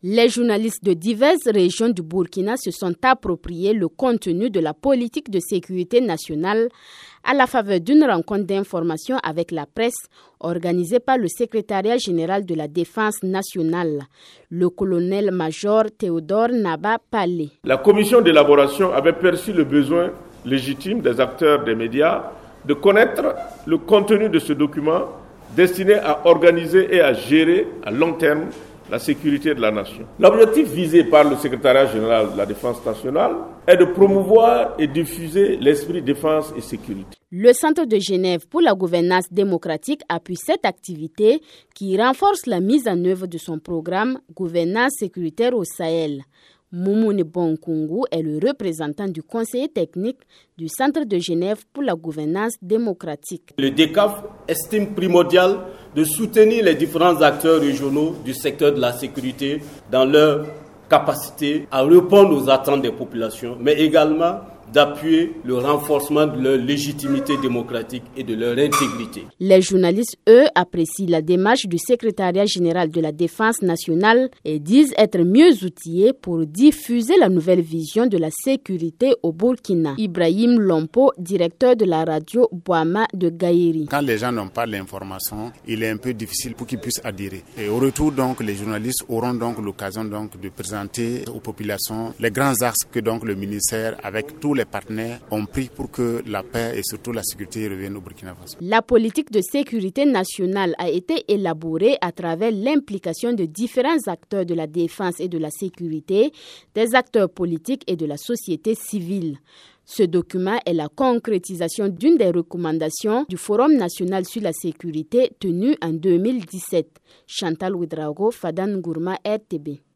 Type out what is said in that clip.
Les journalistes de diverses régions du Burkina se sont appropriés le contenu de la politique de sécurité nationale à la faveur d'une rencontre d'information avec la presse organisée par le secrétariat général de la Défense nationale, le colonel-major Théodore Naba Palé. La commission d'élaboration avait perçu le besoin légitime des acteurs des médias de connaître le contenu de ce document destiné à organiser et à gérer à long terme la sécurité de la nation. L'objectif visé par le secrétariat général de la Défense nationale est de promouvoir et diffuser l'esprit défense et sécurité. Le Centre de Genève pour la gouvernance démocratique appuie cette activité qui renforce la mise en œuvre de son programme Gouvernance sécuritaire au Sahel. Moumouni Bonkungu est le représentant du conseiller technique du Centre de Genève pour la gouvernance démocratique. Le DECAF estime primordial de soutenir les différents acteurs régionaux du secteur de la sécurité dans leur capacité à répondre aux attentes des populations, mais également d'appuyer le renforcement de leur légitimité démocratique et de leur intégrité. Les journalistes, eux, apprécient la démarche du secrétariat général de la Défense nationale et disent être mieux outillés pour diffuser la nouvelle vision de la sécurité au Burkina. Ibrahim Lompo, directeur de la radio Boama de Gaïri. Quand les gens n'ont pas l'information, il est un peu difficile pour qu'ils puissent adhérer. Et au retour, donc, les journalistes auront donc l'occasion donc de présenter aux populations les grands axes que donc le ministère, avec tous les partenaires, ont pris pour que la paix et surtout la sécurité reviennent au Burkina Faso. La politique de sécurité nationale a été élaborée à travers l'implication de différents acteurs de la défense et de la sécurité, des acteurs politiques et de la société civile. Ce document est la concrétisation d'une des recommandations du Forum national sur la sécurité tenu en 2017. Chantal Ouedraogo, Fadan Gourma, RTB.